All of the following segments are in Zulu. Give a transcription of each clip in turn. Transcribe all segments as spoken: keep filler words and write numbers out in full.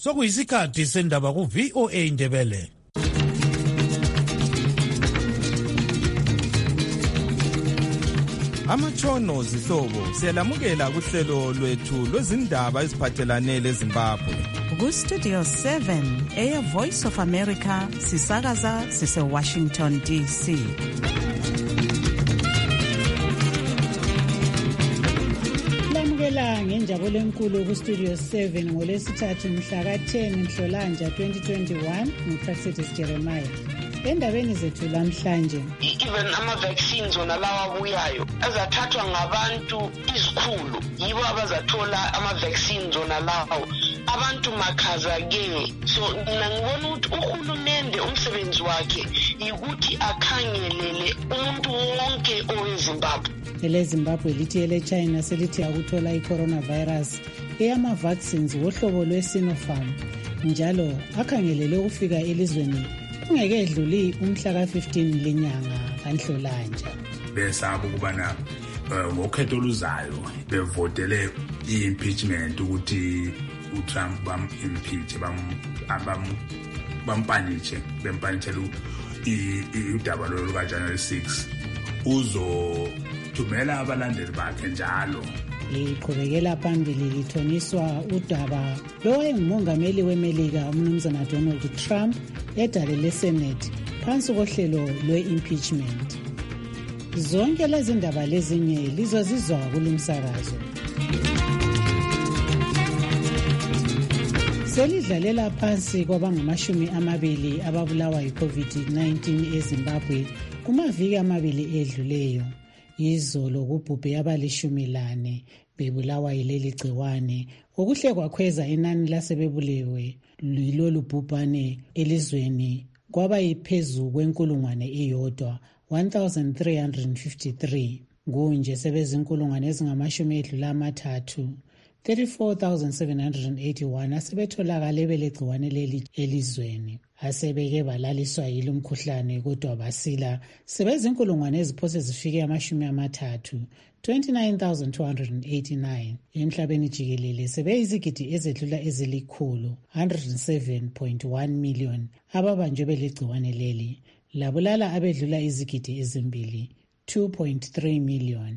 sokuyisikhathi sendaba ku V O A Ndebele. Amatshono zihlobo siyalamukela kuhlelo lwethu lwezindaba eziphathelane leZimbabwe. Ku Studio seven, Air Voice of America, sisakaza sise Washington D C. Lamukela ngenjabulo enkulu ku Studio seven ngolesithathu mhla ka ten Nhlolanja twenty twenty-one nguPrecious Jeremiah. Endabeni zethu lamhlanje, even ama-vaccines wona lawa abuyayo azathathwa ngabantu izikhulu yibo abazathola ama-vaccines wona lawo abantu makhaza-ke. So mina ngibona ukuthi uhulumende umsebenzi wakhe yikuthi akhangelele umuntu wonke oweZimbabwe. eleZimbabwe lithi ele-China selithi akuthola i-coronavirus eyama-vaccines wohlobo lwe-Sinopharm njalo akhangelele ukufika elizweni kungekedluli umhla ka fifteen lenyanga kaNhlolanja. Besaba ukubana ngokhetho oluzayo bevotele i-impeachment ukuthi uTrump bam impeach bam bam bampaniche bempanichela udaba lo luka January sixth uzo thumela abalandeli bakhe njalo. Liqhubekela phambili lithoniswa udaba lowayengumongameli weMelika umnumzana Donald Trump edale leSenate phansi kohlelo lwe-impeachment. Zonke lezi ndaba lezinye lizozizwa kulumsakazo. Selidlalela phansi kwabangamashumi amabili ababulawa yi-COVID nineteen eZimbabwe kumaviki amabili edluleyo. Izolo kubhubhe abalishumi lane bebulawa yileli gciwane okuhle kwakhweza inani lasebebulewe lilolu bhubhane elizweni kwaba yiphezu kwenkulungwane iyodwa one thousand three hundred fifty-three kunje sebezinkulungwane ezingamashumi edlula amathathu thirty-four thousand seven hundred eighty-one asebetholakale belegciwane leli elizweni. Asebeke balaliswa yilo mkhuhlane kodwa basila sebezinkulungwane eziphose zifike amashumi amathathu twenty-nine thousand two hundred eighty-nine. Emhlabeni jikelele sebeyizigidi ezedlula ezilikhulu one hundred seven point one million ababanjwe belegciwane leli labulala abedlula izigidi ezimbili two point three million.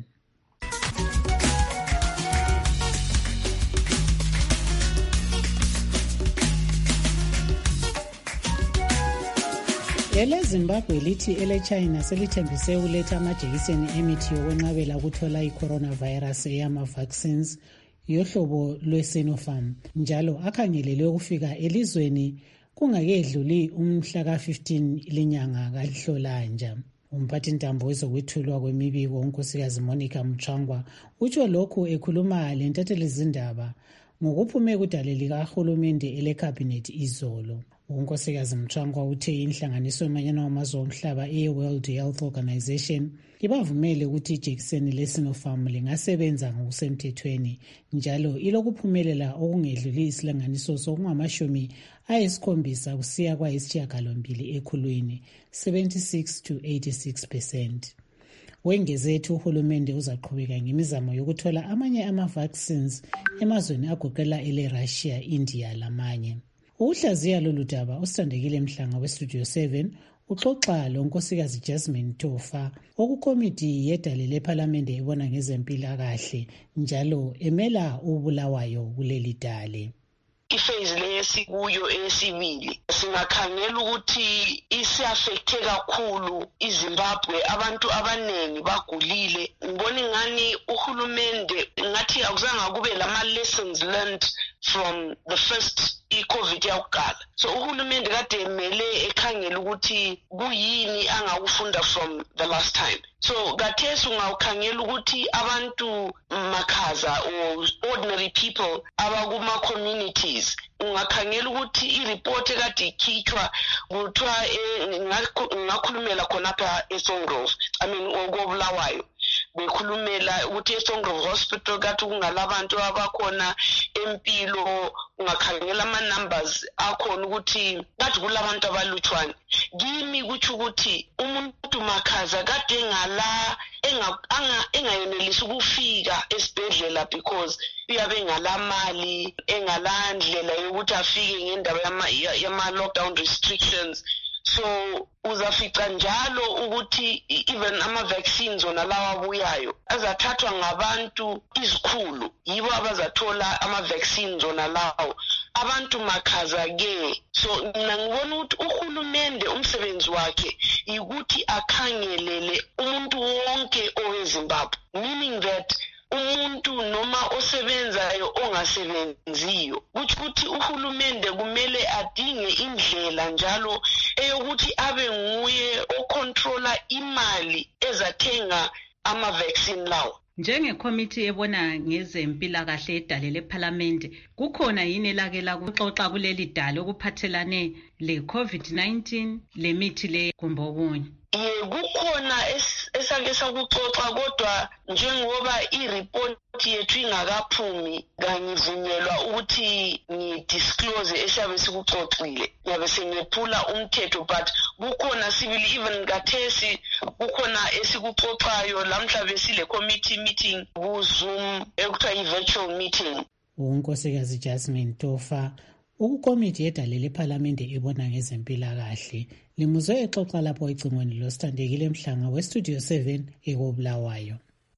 eleZimbabwe lithi ele-China selithembise ukuletha amajekiseni emithi yokwenqabela ukuthola i-coronavirus eyama-vaccines yohlobo lwe-Sinopharm njalo akhangelelwe ukufika elizweni kungakedluli umhla ka fifteen lenyanga kaNhlolanja. Umphathintambo wezokwethulwa kwemibiko unkosikazi Monica Mchangwa utsho lokhu ekhuluma lentathelezindaba ngokuphume kudale likahulumende elekhabhinethi izolo. Unkosikazi Mchangwa uthe inhlanganiso yomanyano wamazwe omhlaba e-World Health Organization ibavumele ukuthi ijekiseni le-Sinopharm lingasebenza ngokusemthethweni njalo ilokuphumelela okungedluli isilinganiso sokungamashumi ayisikhombisa kusiya kwayisishiyagalombili ekhulwini seventy-six to eighty-six percent. Wengezethu uhulumende uzaqhubeka ngemizamo yokuthola amanye ama-vaccines emazweni agoqela ele-Russia, India lamanye. Uhlaziya lolu daba usithandekile Mhlanga weStudio seven uxoxa lo nkosikazi Jasmine Tofa okukomiti yedale lePhalamende ebona ngezempilakahle njalo emela ubulawayo kuleli dale. Iphase leyesikuyo eyesibili singakhangela ukuthi isiaffecte kakhulu iZimbabwe, abantu abanengi bagulile. Ngibona ingani uhulumende ngathi akuzange kube lama lessons learned from the first i-COVID yakuqala. So uhulumende kade emele ekhangela ukuthi kuyini angakufunda from the last time. So kathesi ungawukhangela ukuthi abantu makhaza or ordinary people abakuma communities ungakhangela ukuthi i-report ekade ikhitshwa kuthiwa ngakhulumela khonapha eSongrove, I mean okobulawayo bekhulumela ukuthi eSongrove Hospital kathi kungalabantu abakhona yempilo ungakhangela ama-numbers akhona ukuthi kade kulabantu abalutshwane. Kimi kutsho ukuthi umuntu makhaza kade engala engayenelisi ukufika esibhedlela because uyabe engala mali, engala ndlela yokuthi afike ngendaba yama-lockdown restrictions. So uzafica njalo ukuthi even ama-vaccines ona lawa abuyayo azathathwa ngabantu izikhulu, yibo abazathola ama-vaccines ona lawo. Abantu makhaza-ke. So mina ngibona ukuthi uhulumende umsebenzi wakhe ukuthi akhangelele umuntu wonke oweZimbabwe, meaning that umuntu noma osebenzayo ongasebenziyo, ukuthi uhulumende kumele adinge indlela njalo eyokuthi abe nguye ocontrola imali ezathenga ama-vaccine lawo. Njengecommittee ebona ngezempilakahle edalele eParliament, kukhona yini elake lakuxoxa kuleli dale okuphathelane le-COVID nineteen lemithi le kumbe okunye? Ye kukhona esake sakuxoxa, kodwa njengoba i-report yethu ingakaphumi kangivunyelwa ukuthi ngidisclose esiyabe sikuxoxile, ngiyabe sengephula umthetho. But kukhona sibili even kathesi kukhona esikuxoxayo lamhla besile committee meeting ku-Zoom ekuthiwa i-virtual meeting. uNkosikazi Jasmine Tofa, ukukomiti edalele eParliament ebona ngezempilakahle, limuzwe exoxa lapho ecingweni losithandekile Mhlanga weStudio seven eKobulawayo.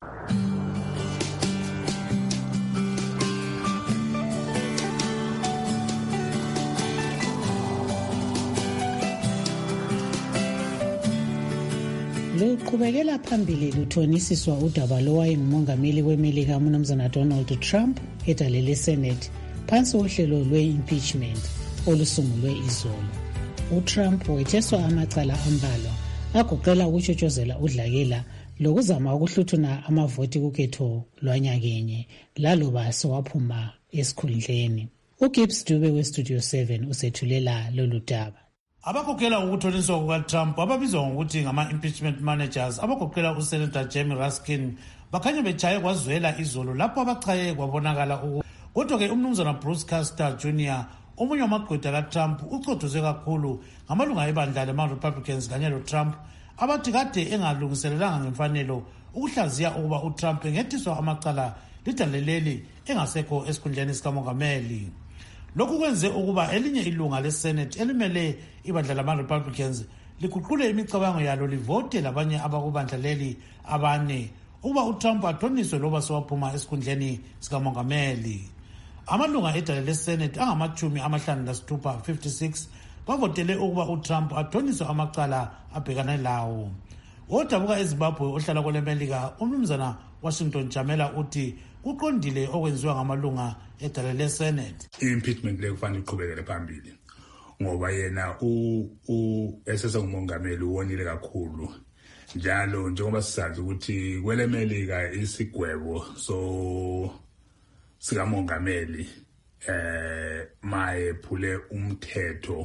Luqhubekela phambili luthonisiswa udaba lowayengumongameli weMelika uMnumzana Donald Trump edalele Senate phansi uhlelo lwe-impeachment olusungulwe izolo. uTrump wetheswa amacala ambalwa agoqela ukutshotshozela udlakela lokuzama ukuhluthuna amavoti kukhetho lwanyakenye laloba sewaphuma esikhundleni. uGibbs Dube weStudio seven usethulela lolu daba. Abakhokhela ukuthoniswa kukaTrump ababizwa ngokuthi ngama-impeachment managers abakhokhela uSenator Jamie Raskin bakhanya bechaye kwazwela izolo lapho abachaye kwabonakala uku. Kodwa-ke umnumzana Bruce Castor Junior omunye wamagqwetha kaTrump ucothoze kakhulu ngamalunga ebandla lama-Republicans kanye loTrump abathi kade engalungiselelanga ngemfanelo ukuhlaziya ukuba uTrump engethiswa amacala lidaleleli engasekho esikhundleni sikamongameli. Lokhu kwenze ukuba elinye ilunga leSenate elimele ibandla lama-Republicans liguqule imicabango yalo livote labanye abakubandla leli abane ukuba uTrump athoniswe loba sewaphuma esikhundleni sikamongameli. Amalunga edale leSenate angamachumi amahlanu lasithupha fifty-six bavotele ukuba uTrump athoniswe amacala abhekane lawo. Odabuka eZimbabwe ohlala kweleMelika umnumzana Washington Jamela uthi kuqondile okwenziwa ngamalunga edale leSenate. I-impeachment le kufanele iqhubekele phambili ngoba yena u u esesengumongameli uwonile kakhulu. Njalo njengoba sisazi ukuthi kweleMelika isigwebo so sikamongameli eh mayephule umthetho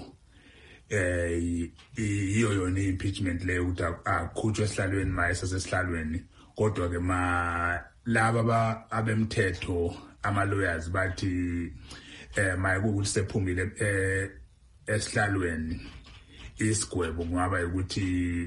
eh iyo yona impeachment le ukuthi akhutshwe esihlalweni maye sesesihlalweni. Kodwa ke ma laba abemthetho ama-lawyers bathi eh maye ukuthi sephumile eh esihlalweni isigwebo kungaba ukuthi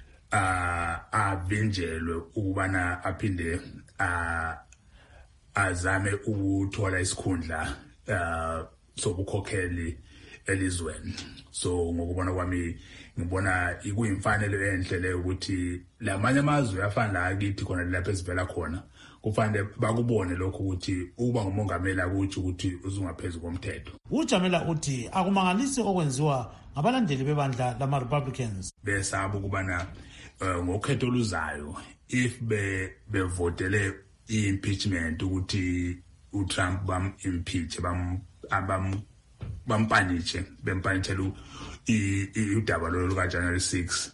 ah avinjelwe ukubana aphinde ah azame ukuthola isikhundla uh sobukhokheli elizweni. So ngokubona kwami ngibona ikuyimfanelo enhle le ukuthi lamanye amazwe afana la kithi khona lapho esivela khona kufanele bakubone lokho ukuthi uba ngumongameli akuthi ukuthi uzungaphezulu komthetho. uJamela uthi akumangalisi okwenziwa ngabalandeli bebandla lama-Republicans. Besaba ukubana uh, ngokhetho oluzayo if be bevotele i-impeachment ukuthi uTrump bam impeach bam abam bampaniche bempanitshela udaba lo luka January sixth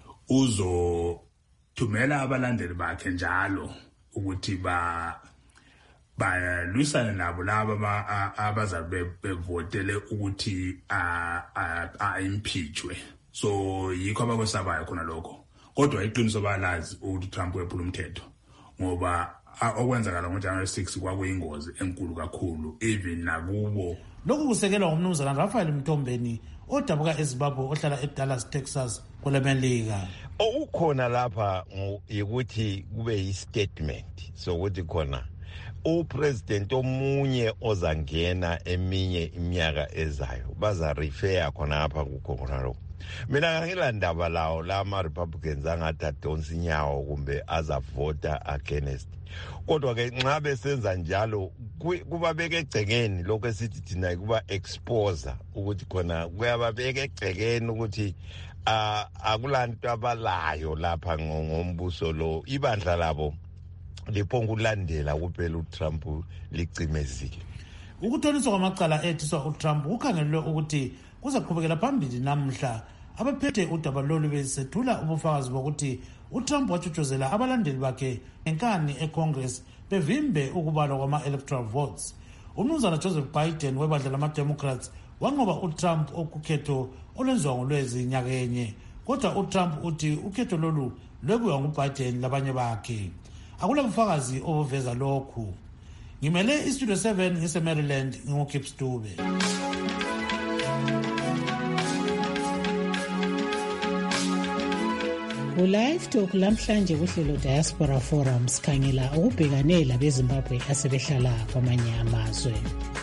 uzo thumela abalandeli bakhe njalo ukuthi ba balwisana nabo laba abazabe bevotele ukuthi a a impeachwe. So yikho abakwesabayo khona lokho. Kodwa iqiniso balazi ukuthi uTrump wephula umthetho ngoba okwenzakala ngoJanuary six kwakuyingozi enkulu kakhulu even nakubo. Lokhu kusekelwa ngumnumzana Raphael Mtombeni odabuka eZimbabwe ohlala eDallas, Texas kule Melika. Okukhona lapha ukuthi kube yi-statement sokuthi khona upresident omunye ozangena eminye iminyaka ezayo baza refer khona apha kukho khona lokho. Mina ngilanda lawo lama Republicans angathatha onsinyawo kumbe azavota against. Kodwa ke nxa besenza njalo kubabeka egcekeni lokho esithi thina kuba exposer ukuthi khona kuyababeka egcekeni ukuthi akulanto abalayo lapha ngombuso lo ibandla labo liphonga ulandela kuphela uTrump licimezile. Ukuthoniswa kwamacala ethiswa uTrump ukhangelwe ukuthi kuzaqhubekela phambili namhla. Abaphethe udaba lolu besethula ubufakazi bokuthi uTrump watshutshuzela abalandeli bakhe enkani eCongress bevimbe ukubalwa kwama-electoral votes. Umnumzana Joseph Biden webandla lama-Democrats wanqoba uTrump okukhetho olwenziwa ngolwezi nyakenye. Kodwa uTrump uthi ukhetho lolu lwekuya nguBiden labanye bakhe. Akula bufakazi obuveza lokhu. Ngimele iStudio seven ngise-Maryland ngingukip Stube. Ku-Live Talk lamhlanje kuhlelo Diaspora Forum sikhangela ukubhekanela beZimbabwe asebehlala kwamanye amazwe.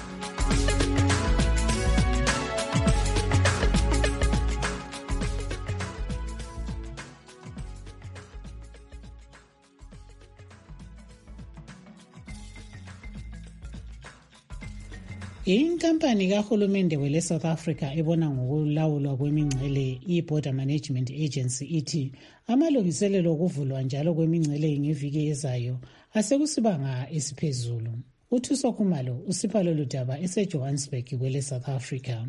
Inkampani kahulumende wele South Africa ebona ngokulawulwa kwemingcele i-Border Management Agency ithi amalungiselelo okuvulwa njalo kwemingcele ngeviki ezayo asekusibanga esiphezulu. Uthuso Khumalo usipha lolu daba eseJohannesburg kwele South Africa.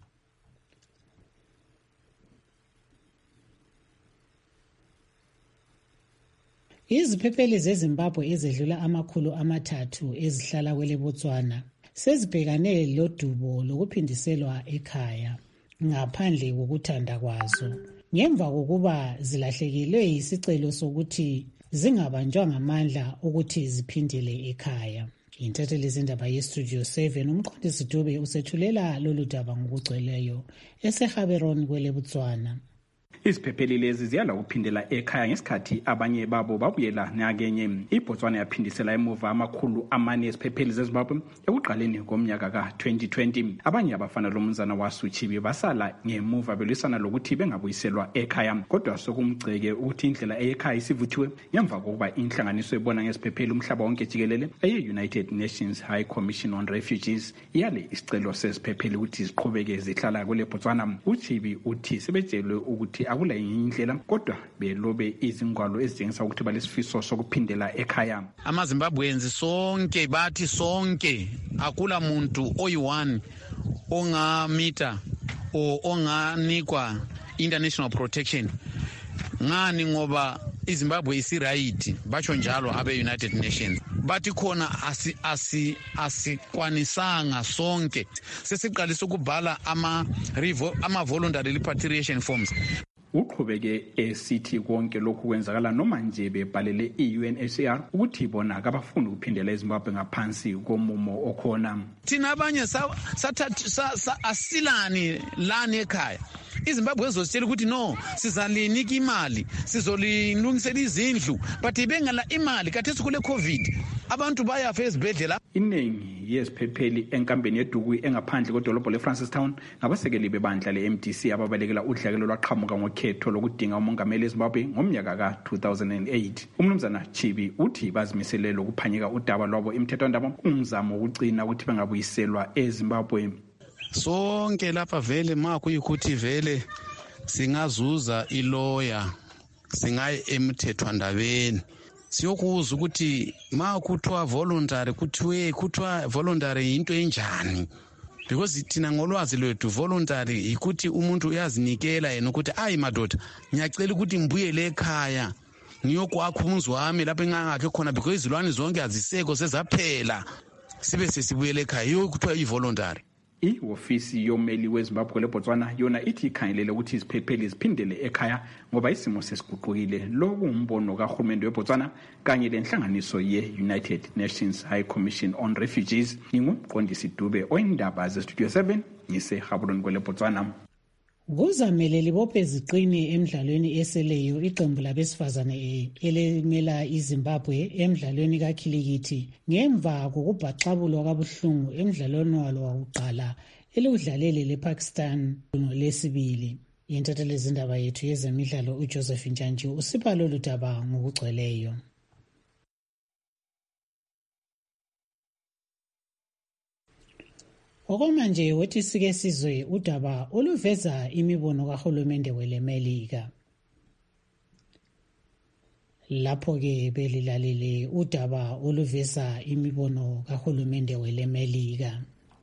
Iziphepheli zeZimbabwe ezedlula amakhulu amathathu ezihlala kwele Botswana sezibhekane lodubo lokuphindiselwa ekhaya ngaphandle kokuthanda kwazo ngemva kokuba zilahlekelwe isicelo sokuthi zingabanjwa ngamandla ukuthi ziphindele ekhaya. Intatheli zindaba yeStudio seven umqondisi Dube usethulela lolu daba ngokugcweleyo eseGaborone kwele Botswana. Iziphepheli lezi ziyala ukuphindela ekhaya ngesikhathi abanye babo babuyela nyakenye. iBotswana yaphindisela emuva amakhulu amane eziphepheli zeZimbabwe ekuqaleni komnyaka ka twenty twenty. Abanye abafana lomnumzana waSuchibi basala ngemuva belisana lokuthi bengabuyiselwa ekhaya. Kodwa sokumgceke ukuthi indlela ekhaya isivuthiwe ngemva kokuba inhlanganiso ebona ngeziphepheli umhlaba wonke jikelele eye-United Nations High Commission on Refugees iyale isicelo seziphepheli ukuthi ziqhubeke zihlala kwele Botswana. uChibi uthi sebetshelwe ukuthi akula indlela kodwa belobe izingwalo ezitshengisa ukuthi balesifiso sokuphindela ekhaya. AmaZimbabweans sonke bathi sonke akula muntu oyi-one ongamita o onganikwa international protection. Ngani ngoba iZimbabwe isiright batsho njalo abe-United Nations bathi khona asi asi asikwanisanga sonke sesiqalisa ukubhala ama ama voluntary repatriation forms. Uqhubeke esithi konke lokhu kwenzakala noma nje bebhalele i-U N H C R ukuthi bona akabafuni ukuphindela eZimbabwe ngaphansi komumo okhona. Thina abanye sathatha asilani lana ekhaya. iZimbabwe ezositshela ukuthi no sizalinika imali sizolilungisela izindlu but bengala imali kathesi kule COVID abantu bayafa ezibhedlela. Iningi yeziphepheli enkambeni yeDuku engaphandle kodolobho leFrancistown ngabasekeli bebandla le-M D C ababalekela udlakelo lwaqhamuka ngokhetho lokudinga umongameli eZimbabwe ngomnyaka ka two thousand eight. Umnumzana Chibi uthi bazimiselele ukuphanyeka udaba lwabo imthethwandaba umzamo wokucina ukuthi bengabuyiselwa eZimbabwe. Sonke lapha vele makuyikuthi vele singazuza iloya singaye emthethwandabeni siyokuza ukuthi makuthiwa voluntary kuthiwe kuthiwa voluntary into enjani because thina ngolwazi lwethu voluntary ikuthi umuntu uyazinikela yena ukuthi ayi madoda ngiyacela ukuthi ngibuyele ekhaya ngiyokwakha umuzi wami lapho engangakhe khona because izilwane zonke aziseko sezaphela sibe sesibuyele ekhaya yokuthiwa ivoluntary. ihofisi yomeli wezimbabwe leBotswana yona ithi ikhangelele ukuthi iziphepheli ziphindele ekhaya ngoba isimo sesiguqukile. Lo kumbono kahulumende weBotswana kanye lenhlanganiso ye-United Nations High Commission on Refugees. Ngingumqondisi Dube oyindaba ze-Studio seven ngiseGaborone kweleBotswana. Kuzamele libophe ziqine emidlalweni eseleyo iqembu labesifazane elimela iZimbabwe emidlalweni kakhilikithi ngemva kokubhaxabulwa kabuhlungu emidlalweni walo wokuqala eludlalele lePakistan lesibili. Intatheli zindaba yethu yezemidlalo uJoseph Njanji usipha lolu daba ngokugcweleyo. Okomanje wethi sike sizwe udaba oluveza imibono kahulumende weleMelika. Lapho ke belilalele udaba oluveza imibono kahulumende weleMelika.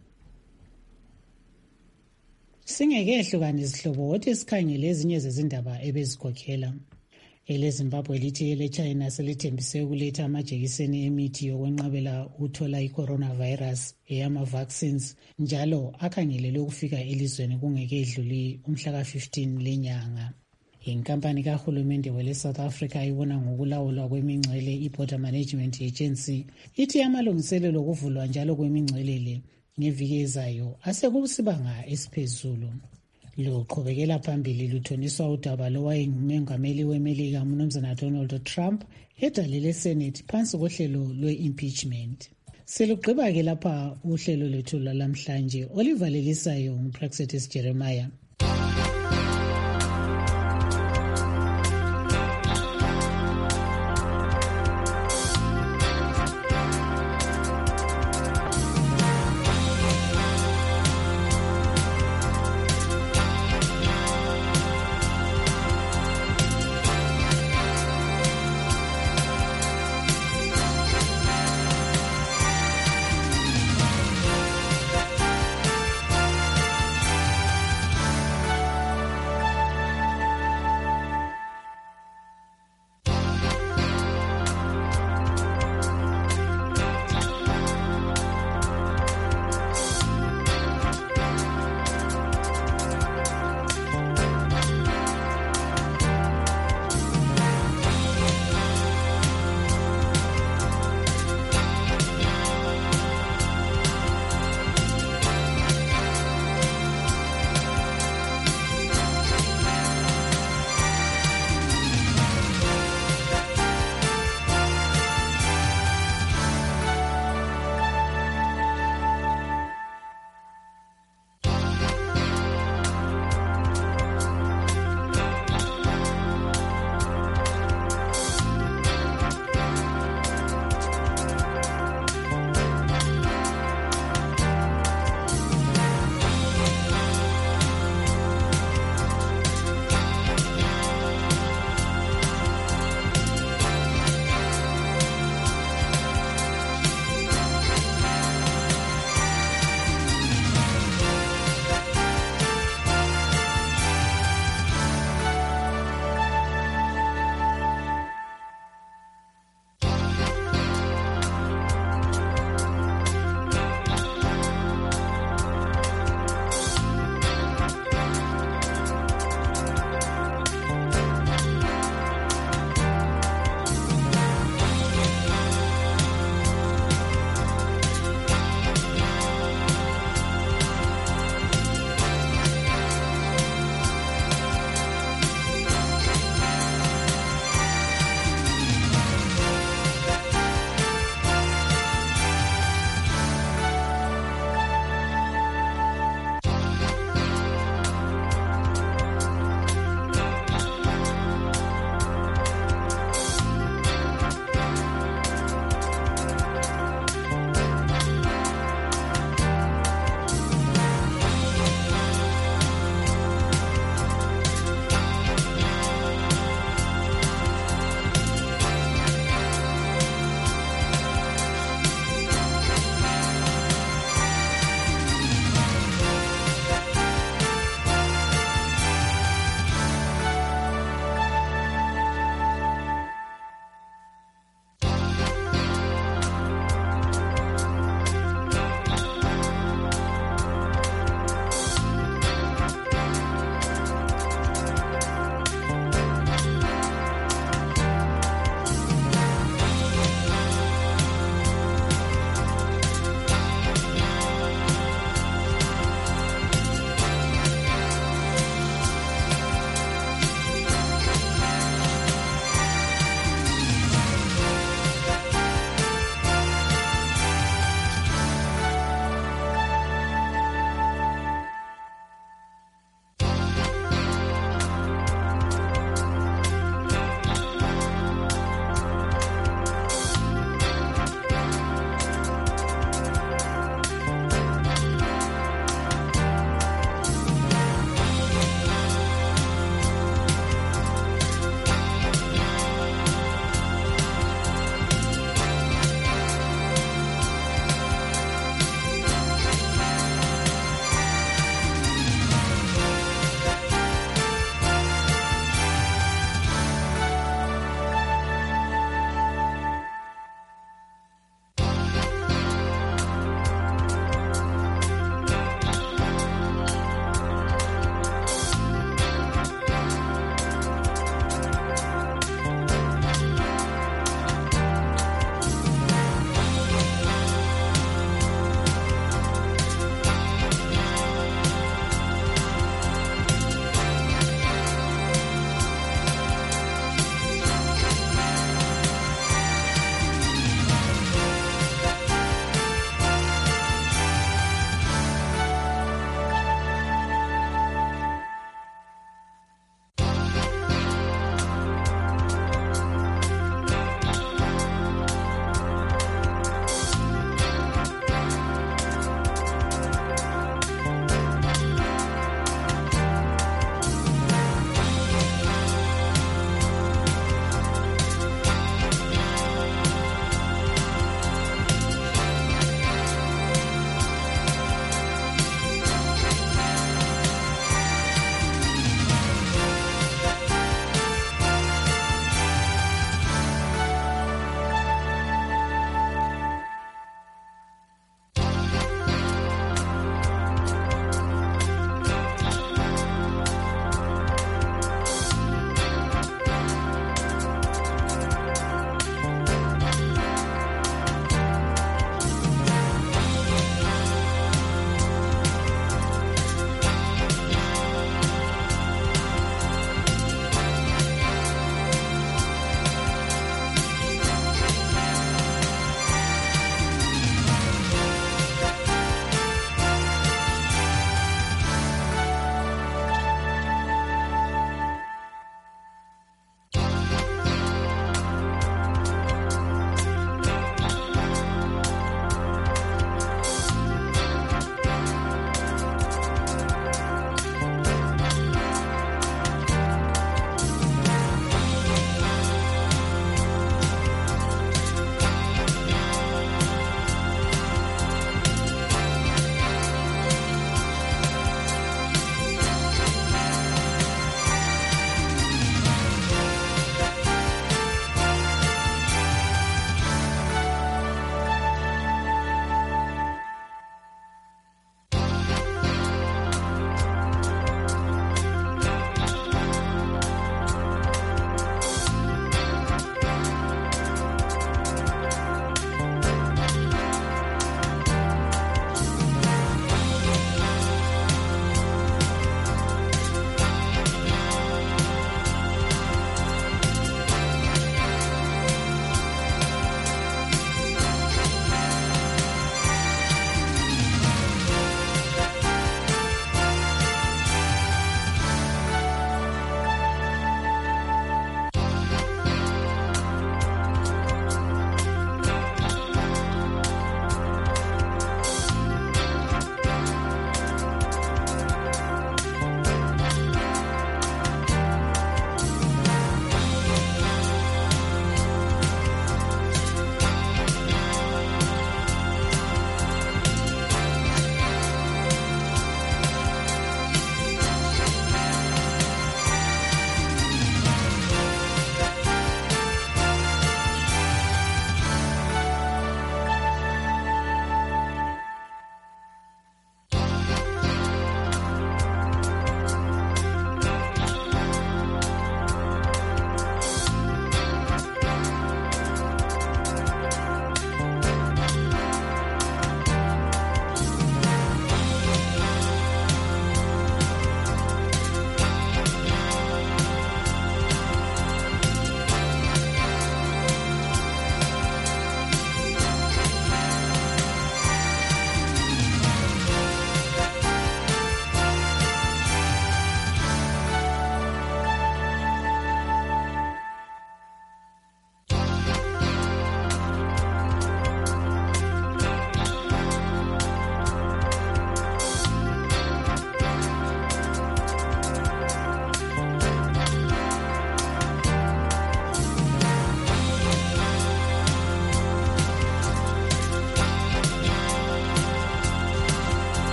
Singekehluka izihlobo wothi sikhangele ezinye zezindaba ebezikhokhela. Ele Zimbabwe lithi ele China selithembise ukuletha amajekiseni emithi yokwenqabela ukuthola i-coronavirus eyama vaccines njalo akhangelelwe ukufika elizweni kungeke edluli umhla ka fifteen lenyanga. Inkampani kahulumende wele South Africa ibona ngokulawulwa kwemingcele i-Border Management Agency ithi amalungiselelo okuvulwa njalo kwemingcele le ngeviki ezayo asekusibanga esiphezulu. Lo qhubekela phambili luthoniswa udaba lowayengumengameli weMelika uMnumzana Donald Trump edalele Senate phansi kohlelo lwe-impeachment. Selugqiba ke lapha uhlelo lwethu lamhlanje olivalelisayo nguPraxetis Jeremiah.